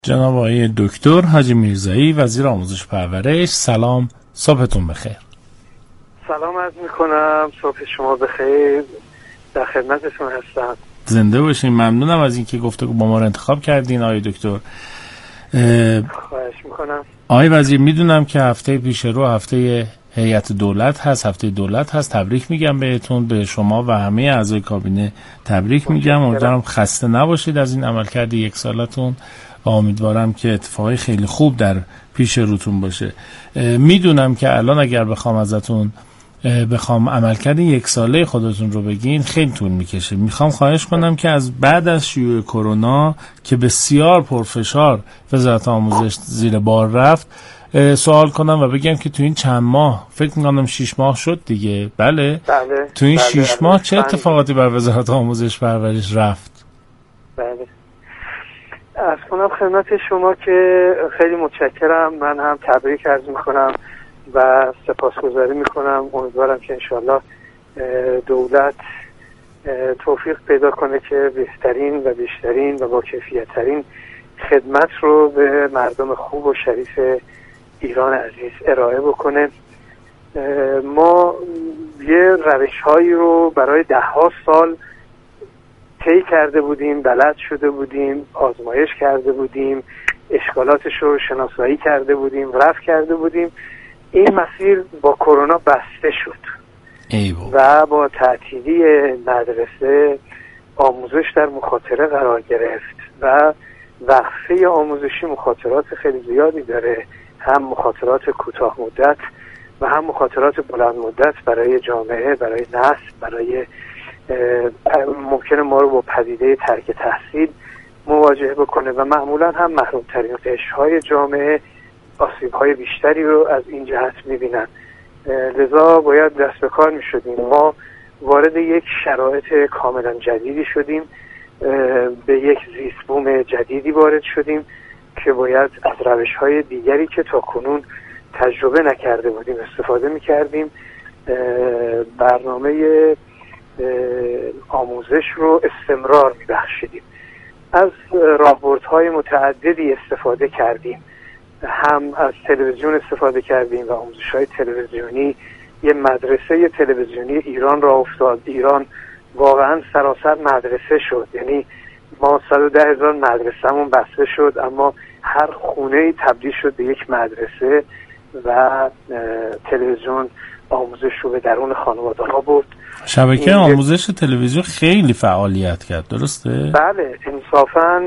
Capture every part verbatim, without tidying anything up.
جناب آقای دکتر حاجی میرزایی، وزیر آموزش پرورش، سلام، صبحتون بخیر. سلام عرض میکنم، صبح شما بخیر، در خدمتتون هستم. زنده باشین. ممنونم از اینکه گفتگو با ما رو انتخاب کردین آقای دکتر. خواهش میکنم. آقای وزیر، میدونم که هفته پیش رو هفته هیئت دولت هست، هفته دولت هست. تبریک میگم بهتون، به شما و همه اعضای کابینه تبریک میگم. امیدوارم خسته نباشید از این عملکرد یک سالتون و امیدوارم که اتفاقی خیلی خوب در پیش روتون باشه. میدونم که الان اگر بخوام ازتون بخوام عملکرد یک ساله خودتون رو بگین خیلی طول میکشه. میخوام خواهش کنم که از بعد از شیوع کرونا که بسیار پرفشار وزارت آموزش زیر بار رفت سوال کنم و بگم که تو این چند ماه، فکر میکنم شیش ماه شد دیگه، بله؟ بله. تو این بله. شیش بله. ماه چه اتفاقاتی بر وزارت آموزش پرورش رفت؟ بله. از کنم خدمت شما که خیلی متشکرم. من هم تبریک عرض میکنم و سپاسگزاری میکنم. امیدوارم که انشالله دولت توفیق پیدا کنه که بهترین و بیشترین و با کیفیت‌ترین خدمت رو به مردم خوب و شریف ایران عزیز ارائه بکنه. ما یه روش هایی رو برای ده ها سال طی کرده بودیم، بلد شده بودیم، آزمایش کرده بودیم، اشکالاتش رو شناسایی کرده بودیم، رفع کرده بودیم. این مسیر با کرونا بسته شد و با تعطیلی مدرسه آموزش در مخاطره قرار گرفت و وقفه آموزشی مخاطرات خیلی زیادی داره، هم مخاطرات کوتاه مدت و هم مخاطرات بلند مدت برای جامعه، برای نسل، برای ممکنه ما رو با پدیده ترک تحصیل مواجه بکنه و معمولا هم محروم ترین قشرهای جامعه آسیب های بیشتری رو از این جهت میبینن. لذا باید دست به کار میشدیم. ما وارد یک شرایط کاملا جدیدی شدیم، به یک زیست بوم جدیدی وارد شدیم که باید از روش های دیگری که تا کنون تجربه نکرده بودیم استفاده میکردیم. برنامه آموزش رو استمرار میبخشیدیم. از راهبردهای متعددی استفاده کردیم، هم از تلویزیون استفاده کردیم و آموزش‌های تلویزیونی. یه مدرسه تلویزیونی ایران را افتاد. ایران واقعا سراسر مدرسه شد، یعنی ما صد و ده هزار مدرسه‌مون بسته شد اما هر خونه‌ای تبدیل شد به یک مدرسه و تلویزیون آموزش رو به درون خانواده‌ها برد. شبکه آموزش تلویزیون خیلی فعالیت کرد، درسته؟ بله، انصافاً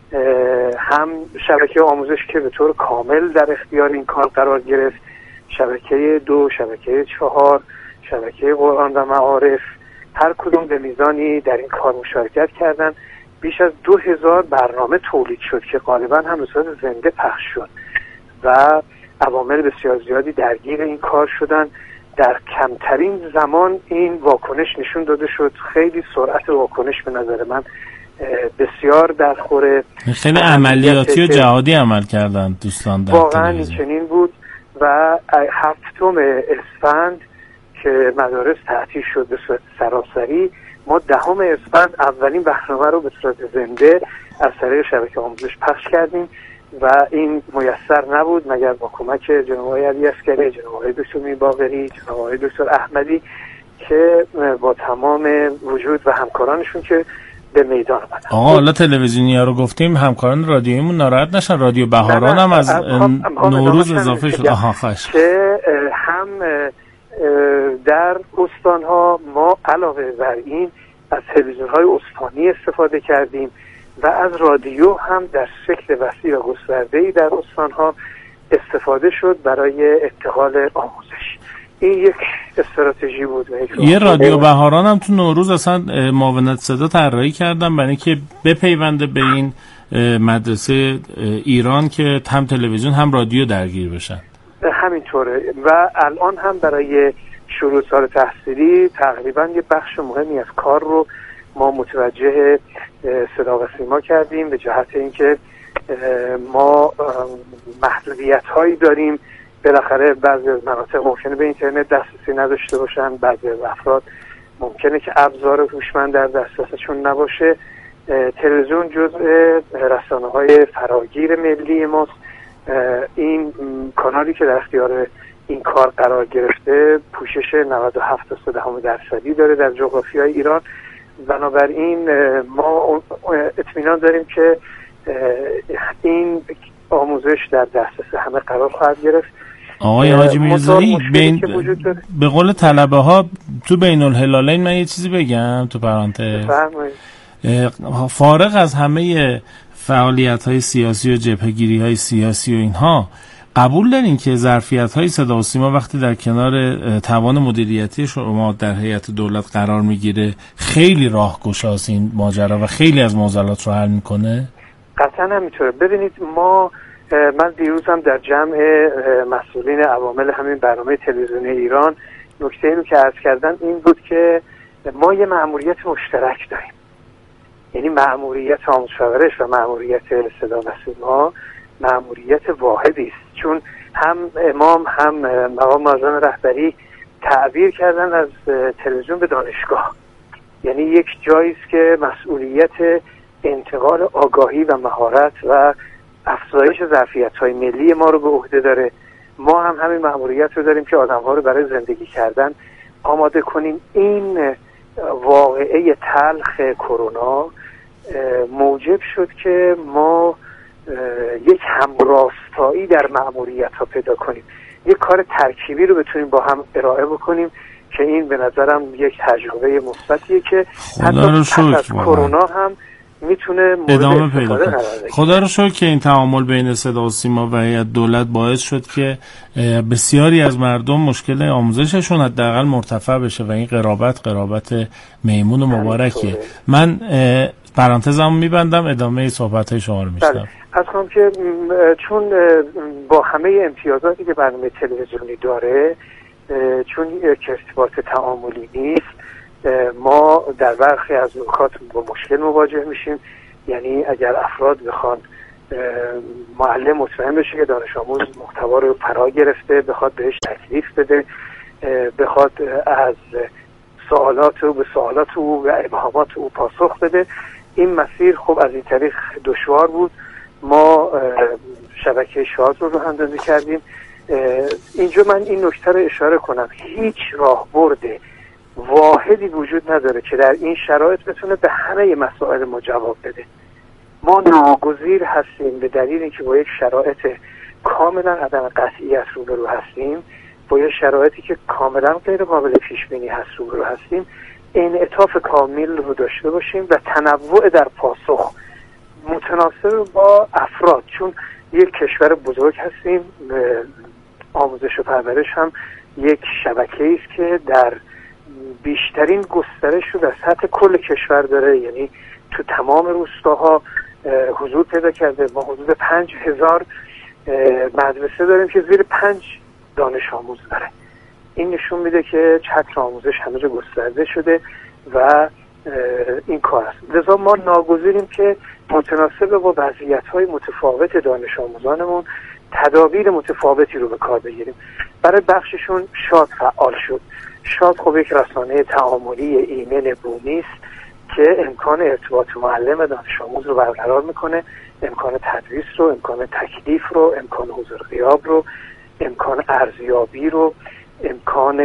هم شبکه آموزش که به طور کامل در اختیار این کار قرار گرفت، شبکه دو، شبکه چهار، شبکه قرآن و معارف، هر کدوم به میزانی در این کار مشارکت کردن. بیش از دو هزار برنامه تولید شد که غالبا هم به صورت زنده پخش شد و عوامل بسیار زیادی درگیر این کار شدن. در کمترین زمان این واکنش نشون داده شد. خیلی سرعت واکنش به نظر من بسیار در خوره، خیلی عملیاتی و جهادی عمل کردن دوستان در واقعا این چنین بود و هفتم اسفند که مدارس تعطیل شد به صورت سراسری، ما دهم اسفند اولین برنامه رو به صورت زنده از طریق شبکه آموزش پخش کردیم و این میسر نبود مگر با کمک جناب آقای علی عسکری، جناب آقای دکتر میرباقری، جناب آقای دکتر احمدی که با تمام وجود و همکارانشون که به میدان آمدن. آقا حالا تلویزیونیا رو گفتیم، همکاران رادیویمون ناراحت نشن. رادیو بهاران هم از نوروز اضافه شد. آها خواهش. که هم در استانها ما علاوه بر این از تلویزیون‌های استانی استفاده کردیم و از رادیو هم در شکل وسیع و گسترده‌ای در استانها استفاده شد برای انتقال آموزش. این یک استراتژی بود. یه رادیو بهاران هم تو نوروز اصلا معاونت صدا طراحی کردن برای اینکه بپیونده به این مدرسه ایران که هم تلویزیون هم رادیو درگیر بشن. همینطوره و الان هم برای شروع سال تحصیلی تقریبا یه بخش مهمی از کار رو ما متوجه صدا و سیما کردیم به جهت اینکه ما محدودیت هایی داریم. بالاخره بعضی از مناطق ممکنه به اینترنت دسترسی نداشته باشن، بعضی از افراد ممکنه که ابزار هوشمند در دسترسشون نباشه تلویزیون جزء رسانه‌های فراگیر ملی ماست. این کانالی که در اختیار این کار قرار گرفته پوشش نود و هفت تا صد درصدی داره در جغرافیای ایران. بنابراین ما اطمینان داریم که این آموزش در دسترس همه قرار خواهد گرفت. آقای حاجی میرزایی بین به قول طلبه ها تو بین الهلالین من یه چیزی بگم تو پرانتز، فارغ از همه فعالیت های سیاسی و جبهه‌گیری های سیاسی و اینها، قبول دارین که ظرفیت های صدا و سیما وقتی در کنار توان مدیریتی شما در هیئت دولت قرار میگیره خیلی راهگشاست این ماجرا و خیلی از معضلات رو حل میکنه؟ قطعا همینطوره. ببینید ما من دیروز هم در جمع مسئولین عوامل همین برنامه تلویزیونی ایران نکته اینو که عرض کردم این بود که ما یه مأموریت مشترک داریم، یعنی مأموریت آموزش و پرورش و مأموریت صدا و سیما مأموریت واحدی است، چون هم امام هم مقام معظم رهبری تعبیر کردن از تلویزیون به دانشگاه، یعنی یک جایی است که مسئولیت انتقال آگاهی و مهارت و افزایش ظرفیت‌های ملی ما رو به عهده داره. ما هم همین مأموریت رو داریم که آدم‌ها رو برای زندگی کردن آماده کنیم. این واقعه تلخ کرونا موجب شد که ما یک همراستایی در مأموریت‌ها پیدا کنیم، یک کار ترکیبی رو بتونیم با هم ارائه بکنیم که این به نظرم یک تجربه مثبتیه که خدا رو شکر از کرونا هم میتونه ادامه پیدا کنه. خدا رو شکر که این تعامل بین صدا و سیما و هیئت دولت باعث شد که بسیاری از مردم مشکل آموزششون حداقل مرتفع بشه و این قرابت قرابت میمون و مبارکیه. من پرانتزمو میبندم، ادامه صحبت‌های شما رو میشنم. از کنم که چون با همه امتیازاتی که برنامه تلویزیونی داره، چون یک ارتباط تعاملی نیست، ما در برخی از نکات با مشکل مواجه میشیم. یعنی اگر افراد بخوان معلم مطمئن بشه که دانش آموز محتوا رو فرا گرفته، بخواد بهش تکلیف بده، بخواد از سوالات او به سوالات او و ابهامات او پاسخ بده، این مسیر خب از این طریق دشوار بود. ما شبکه شاد رو راه اندازی کردیم. اینجا من این نکته رو اشاره کنم، هیچ راهبرد واحدی وجود نداره که در این شرایط بتونه به همه مسائل ما جواب بده. ما ناگزیر هستیم به دلیل اینکه با یک شرایط کاملا عدم قطعیت روبرو هستیم، با یک شرایطی که کاملا غیر قابل پیش بینی هست روبرو هستیم، انعطاف کامل رو داشته باشیم و تنوع در پاسخ متناسب با افراد، چون یک کشور بزرگ هستیم. آموزش و پرورش هم یک شبکه‌ای است که در بیشترین گسترش رو در سطح کل کشور داره، یعنی تو تمام روستاها حضور پیدا کرده. ما حدود پنج هزار مدرسه داریم که زیر پنج دانش آموز داره. این نشون میده که چتر آموزش همه جا گسترده شده و این کار است. لذا ما ناگزیریم که متناسب با وضعیت‌های متفاوت دانش آموزانمون تدابیر متفاوتی رو به کار بگیریم. برای بخششون شاد فعال شد. شاد خب یک رسانه تعاملی ایمن بومی است که امکان ارتباط معلم و دانش آموز رو برقرار میکنه، امکان تدریس رو، امکان تکلیف رو، امکان حضور غیاب رو، امکان ارزیابی رو، امکان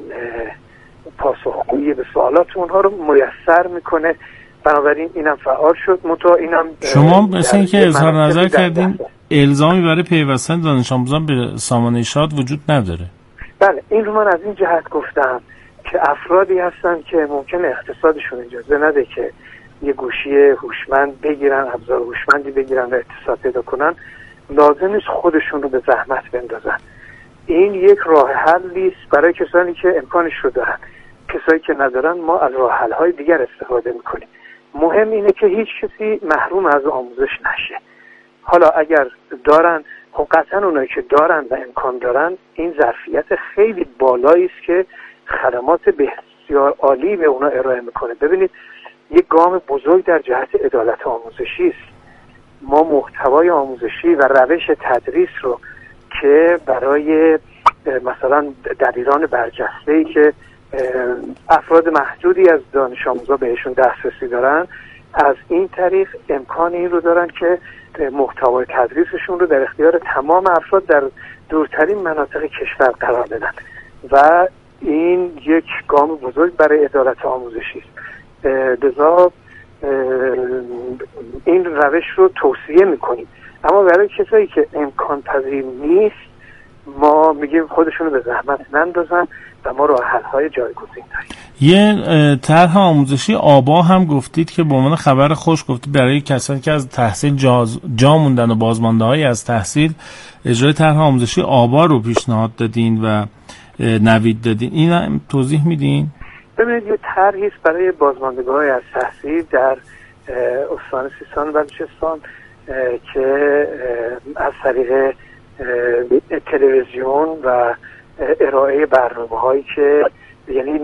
پاسخگویی به سوالات اونها رو میسر میکنه. بنابراین اینم فعال شد. منتها اینم شما مثل اینکه اظهار نظر کردین الزامی برای پیوستن دانش آموزان به سامانه شاد وجود نداره. بله، این رو من از این جهت گفتم که افرادی هستن که ممکنه اقتصادشون اجازه نده که یه گوشی هوشمند بگیرن، ابزار هوشمندی بگیرن و اتصال پیدا کنن، لازم نیست خودشون رو به زحمت بندازن. این یک راه حلی است برای کسانی که امکانش رو دارن. کسایی که ندارن ما از راه حل‌های دیگر استفاده میکنیم. مهم اینه که هیچ کسی محروم از آموزش نشه. حالا اگر دارن، خب قطعا اونایی که دارن و امکان دارن، این ظرفیت خیلی بالایی است که خدمات بسیار عالی به اونا ارائه میکنه. ببینید یک گام بزرگ در جهت عدالت آموزشی است. ما محتوای آموزشی و روش تدریس رو که برای مثلا دبیران برجسته‌ای که افراد محدودی از دانش آموزا بهشون دسترسی دارن، از این طریق امکان این رو دارن که محتوای تدریسشون رو در اختیار تمام افراد در دورترین مناطق کشور قرار بدن و این یک گام بزرگ برای عدالت آموزشی است. لذا این روش رو توصیه میکنیم، اما برای کسایی که امکان پذیر نیست ما میگیم خودشونو به زحمت نندازن و ما راه حل های جایگزین داریم. یه طرح آموزشی آبا هم گفتید که به عنوان خبر خوش گفتید برای کسانی که از تحصیل جا, جا موندن و بازمانده های از تحصیل اجرای طرح آموزشی آبا رو پیشنهاد دادین و نوید دادین. این هم توضیح میدین؟ ببینید یه طرحی است برای بازماندگان از تحصیل در استان سیستان و بلوچستان که از طریق تلویزیون و ارائه برنامه هایی که یعنی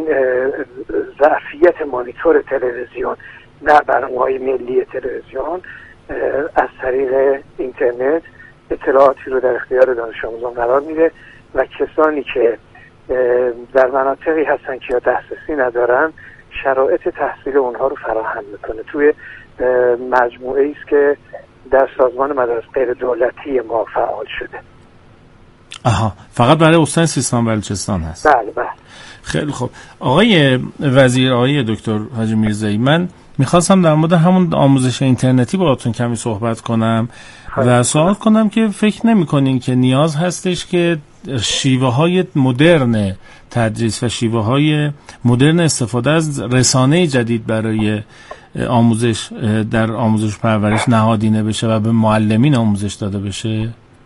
ظرفیت مانیتور تلویزیون نه برنامه های ملی تلویزیون از طریق اینترنت اطلاعاتی رو در اختیار دانش آموزان قرار میده و کسانی که در مناطقی هستن که یا دسترسی ندارن شرایط تحصیل اونها رو فراهم میکنه. توی مجموعه است که در سازمان مدارس غیر دولتی ما فعال شده. آها، فقط برای استان سیستان و بلوچستان هست؟ بله بله. خیلی خوب. آقای وزیر، آقای دکتر حاجی میرزایی، من میخواستم در مورد همون آموزش اینترنتی باهاتون کمی صحبت کنم و سوال کنم که فکر نمی‌کنین که نیاز هستش که شیوه های مدرن تدریس و شیوه های مدرن استفاده از رسانه جدید برای آموزش در آموزش پرورش نهادینه بشه و به معلمین آموزش داده بشه؟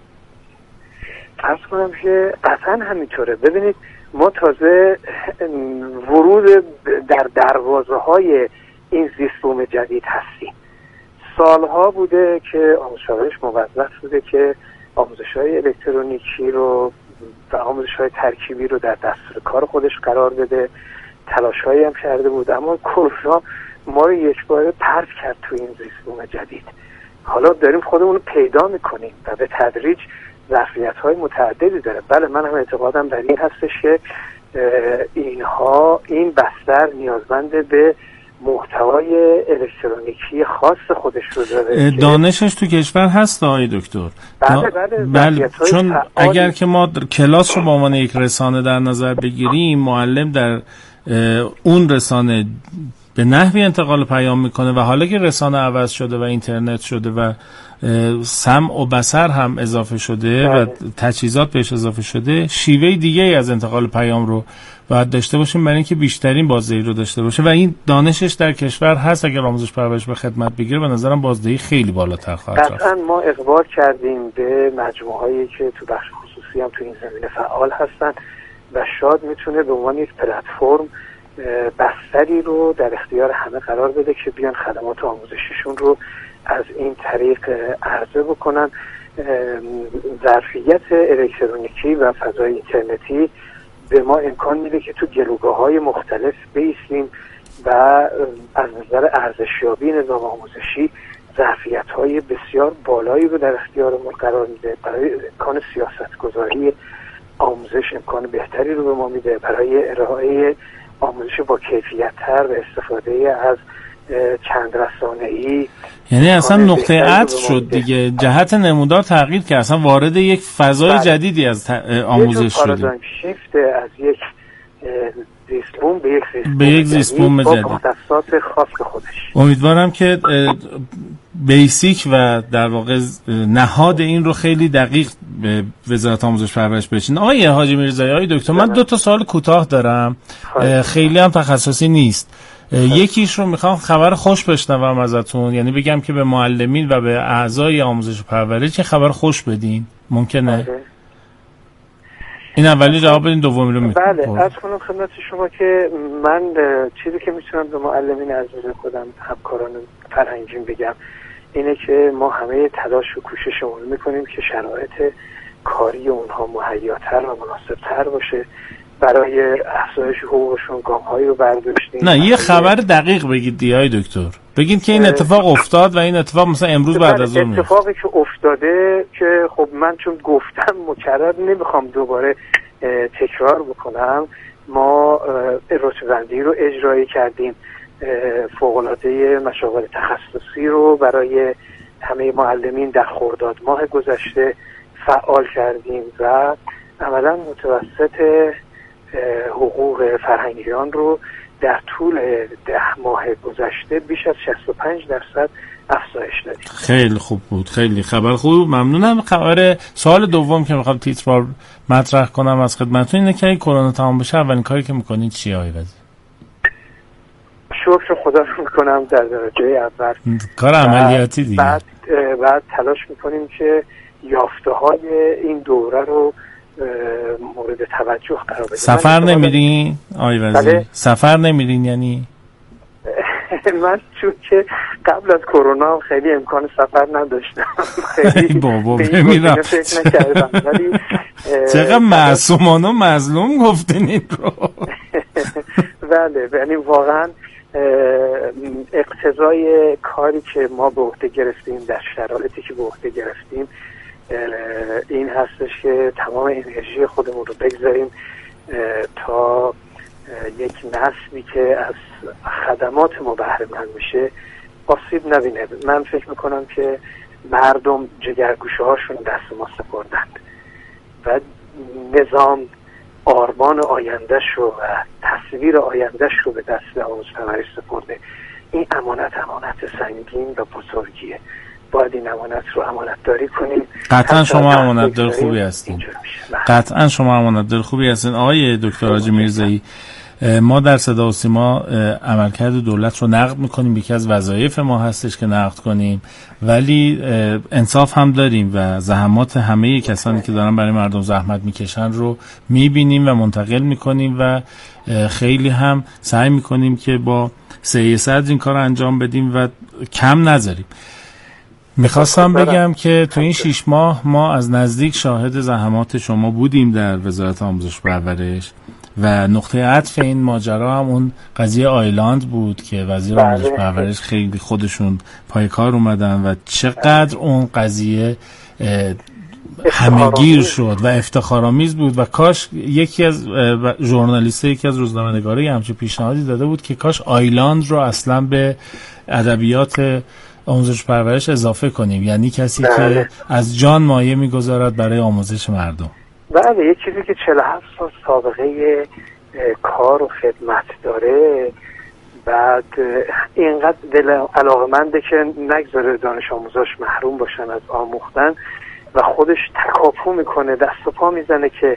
عرض کنم که قطعا همینطوره. ببینید ما تازه ورود در دروازه های این زیستبوم جدید هستیم. سالها بوده که آموزش پرورش موظف بوده که آموزش های الکترونیکی رو و آموزش های ترکیبی رو در دستور کار خودش قرار بده. تلاش هایی هم کرده بود، اما کرونا ما رو یک بار پرت کرد تو این زیستبوم جدید. حالا داریم خودمون رو پیدا میکنیم و به تدریج ظرفیت های متعددی داره. بله من هم اعتقادم در این هستش که اینها این بستر نیازمند به محتوای الکترونیکی خاص خودش رو داره. دانشش تو کشور هست آقای دکتر؟ بله بله, بله چون اگر که ما کلاس رو به عنوان یک رسانه در نظر بگیریم، معلم در اون رسانه به نحوی انتقال پیام میکنه و حالا که رسانه عوض شده و اینترنت شده و سمع و بصر هم اضافه شده و تجهیزات بهش اضافه شده، شیوه دیگه از انتقال پیام رو باید داشته باشیم برای اینکه بیشترین بازدهی رو داشته باشه و این دانشش در کشور هست. اگر آموزش پرورش به خدمت بگیره به نظرم بازدهی خیلی بالاتر خواهد رفت. قطعا ما اقبال کردیم به مجموعهایی که تو بخش خصوصی هم تو این زمینه فعال هستن و شاید میتونه به عنوان یک پلتفرم بستری رو در اختیار همه قرار بده که بیان خدمات آموزشیشون رو از این طریق عرضه بکنن. ظرفیت الکترونیکی و فضای اینترنتی به ما امکان میده که تو گلوگاه‌های مختلف بایستیم و از نظر ارزشیابی نظام آموزشی ظرفیت‌های بسیار بالایی رو در اختیار ما قرار میده. برای امکان سیاست‌گذاری آموزش امکان بهتری رو به ما میده، برای ارائه آموزش با کیفیت‌تر و استفاده از چند رسانه‌ای. یعنی اصلا نقطه عطف شد دیگه، جهت نمودار تغییر کرد، اصلا وارد یک فضای بله. جدیدی از آموزش شدیم. پارادایم شیفت از یک زیستبوم به یک زیستبوم به یک زیستبوم جدید با مختصات خاص خودش. امیدوارم که بیسیک و در واقع نهاد این رو خیلی دقیق به وزارت آموزش پرورش بچین. آقای حاجی میرزایی، آقای دکتر، من دو تا سوال کوتاه دارم، خیلی هم تخصصی نیست. یکیش رو میخوام خبر خوش بشنوم ازتون، یعنی بگم که به معلمین و به اعضای آموزش پرورش چه خبر خوش بدین، ممکنه؟ این اولی جواب بدین، دومی رو میکنم. بله، از کنم خدمت شما که من چیزی که میتونم به معلمین عزیز خودم، همکاران فرهنگیم بگم اینه که ما همه تلاش و کوششمون میکنیم که شرایط کاری اونها مهیاتر و مناسبتر باشه. برای افزایش حقوقشون گام‌هایی رو برداشتیم. نه یه خبر دقیق بگید دیای دکتر، بگید که این اتفاق افتاد و این اتفاق مثلا امروز بعد از اون اتفاقی که افتاده که خب من چون گفتم مکرر نمیخوام دوباره تکرار بکنم. ما رتبه‌بندی رو اجرایی کردیم فوق‌العاده مشاغل تخصصی رو برای همه معلمین در خرداد ماه گذشته فعال کردیم و عملا متوسط حقوق فرهنگیان رو در طول ده ماه گذشته بیش از شصت و پنج درصد افزایش دادیم. خیلی خوب بود، خیلی خبر خوب، ممنونم. خبر سوال دوم که میخوام تیتروار مطرح کنم از خدمتتون اینه که این کرونا تمام بشه اولین کاری که میکنید چیه آقای وزیر؟ شکر خدا رو میکنم در درجه اول. کار عملیاتی دیگه. بعد بعد تلاش میکنیم که یافته های این دوره رو مورد توجه قرار بدیم. سفر نمیرین آقای وزیر؟ سفر نمیرین یعنی؟ من چون که قبل از کرونا خیلی امکان سفر نداشتم، خیلی بابا بمیرم فکر نکردم، ولی چقدر معصومانه و مظلوم گفتین این رو. بله، یعنی واقعا اقتضای کاری که ما به عهده گرفتیم در شرایطی که به عهده گرفتیم این هستش که تمام انرژی خودمون رو بگذاریم تا یک نسلی که از خدمات ما بهره مند میشه آسیب نبینه. من فکر میکنم که مردم جگرگوشه هاشون دست ما سپردند و نظام آرمان آیندهش رو و تصویر آیندهش رو به دست آموزش پرورش سپرده. این امانت امانت سنگین و بزرگیه، باید این امانت رو امانت داری کنیم. قطعا شما امانت دار خوبی هستین، قطعا شما امانت دار خوبی هستین. آقای دکتر حاجی میرزایی، ما در صدا و سیما عملکرد دولت رو نقد میکنیم، یکی از وظایف ما هستش که نقد کنیم، ولی انصاف هم داریم و زحمات همه کسانی که دارن برای مردم زحمت میکشن رو میبینیم و منتقل میکنیم و خیلی هم سعی میکنیم که با سعی صدر این کار انجام بدیم و کم نذاریم. میخواستم بگم که تو این شیش ماه ما از نزدیک شاهد زحمات شما بودیم در وزارت آموزش و پرورش و نقطه عطف این ماجرا هم اون قضیه آیلند بود که وزیر آموزش و پرورش خیلی خودشون پای کار اومدن و چقدر اون قضیه همه‌گیر شد و افتخارآمیز بود و کاش یکی از ژورنالیست‌ها، یکی از روزنامه‌نگارا همچین پیشنهادی داده بود که کاش آیلند رو اصلا به ادبیات آموزش پرورش اضافه کنیم، یعنی کسی بله. که از جان مایه میگذارد برای آموزش مردم. بله، یک چیزی که چهل و هفت سال سابقه کار و خدمت داره، بعد اینقدر دل علاقمنده که نگذاره دانش آموزاش محروم باشن از آموختن و خودش تکاپو میکنه، دست و پا میزنه که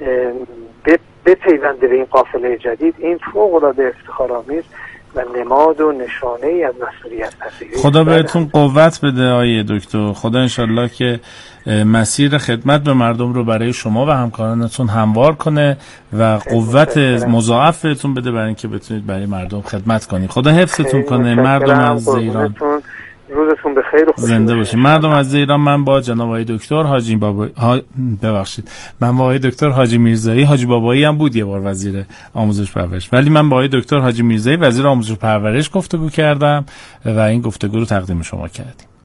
بپیونده به این قافله جدید. این فوق‌العاده افتخارآمیز و نماد و نشانه ای از مسئولیت پذیری. خدا بهتون قوت بده آیه دکتر. خدا انشالله که مسیر خدمت به مردم رو برای شما و همکارانتون هموار کنه و قوت مضاعف بهتون بده برای اینکه بتونید برای مردم خدمت کنید. خدا حفظتون کنه. مردم از ایران روزتون بخیر و خوش زنده باشید. مردم از ایران، من با جناب آقای دکتر حاجی بابایی ها... ببخشید من با آقای دکتر حاجی میرزایی، حاجی بابایی هم بود یه بار وزیر آموزش پرورش، ولی من با آقای دکتر حاجی میرزایی وزیر آموزش پرورش گفتگو کردم و این گفتگو رو تقدیم شما کردیم.